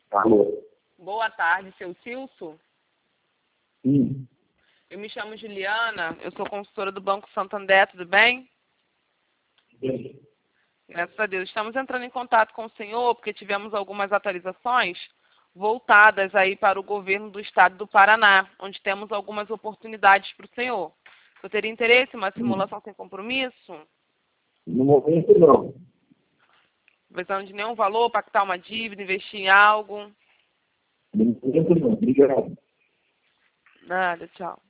Alô? Boa tarde, seu Cilso. Sim. Eu me chamo Juliana, eu sou consultora do Banco Santander, tudo bem? Bem. Graças a Deus. Estamos entrando em contato com o senhor porque tivemos algumas atualizações voltadas aí para o governo do estado do Paraná, onde temos algumas oportunidades para o senhor. Eu teria interesse em uma simulação sem compromisso? No momento, não. Precisando de nenhum valor, pactar uma dívida, investir em algo? No momento, não. Obrigado. Nada, tchau.